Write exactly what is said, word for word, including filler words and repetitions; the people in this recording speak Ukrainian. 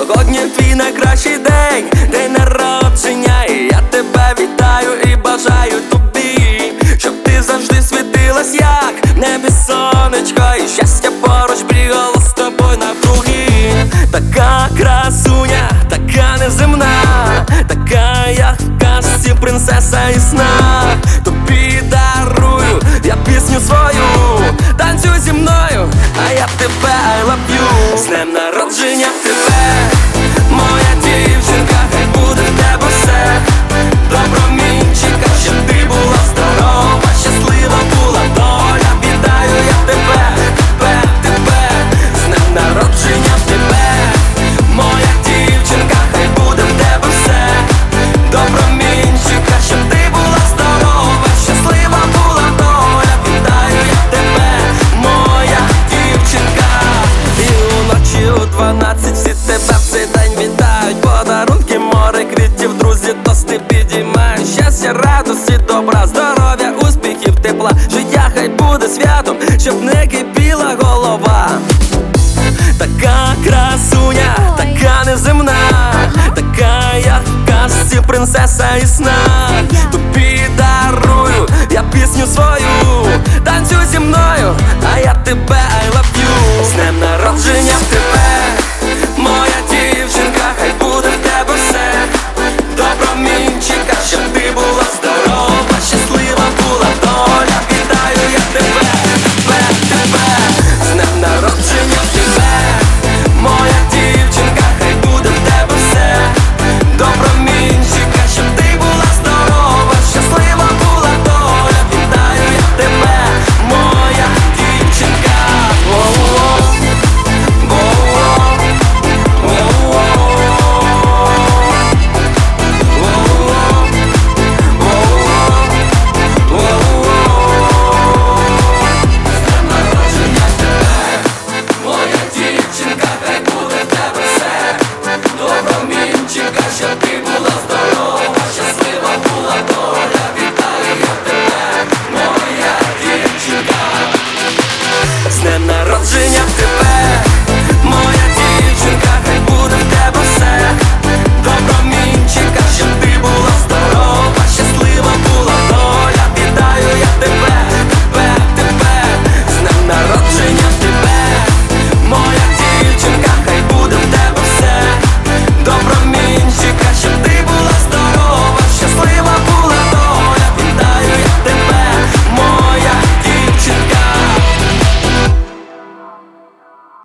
Сьогодні твій найкращий день, день народження, і я тебе вітаю і бажаю тобі, щоб ти завжди світилась, як в небі сонечко, і щастя поруч бігало з тобою навкруги. Така красуня, така неземна, така як в казці принцеса і сна. Тобі дарую я пісню свою, танцюй зі мною, а я тебе I love you. З днем народження тебе, моя дівчинка, хай буде в тебе все. Добромінчика, щоб ти була здорова, щаслива була доля. Вітаю я тебе, тебе, тебе, з днем народження тебе, моя дівчинка, хай буде в тебе все. Добромінчика, щоб ти була здорова, щаслива була доля. Вітаю я тебе, моя дівчинка. І уночі у дванадцять всі тебе в цей день вітають. Подарунки, море квітів, друзі, тости підіймають. Щастя, радості, добра, здоров'я, успіхів, тепла. Життя хай буде святом, щоб не кипіла голова. Така красуня, така неземна, така як в казці принцеса і сна. Тобі дарую я пісню свою, танцюй зі мною, а я тебе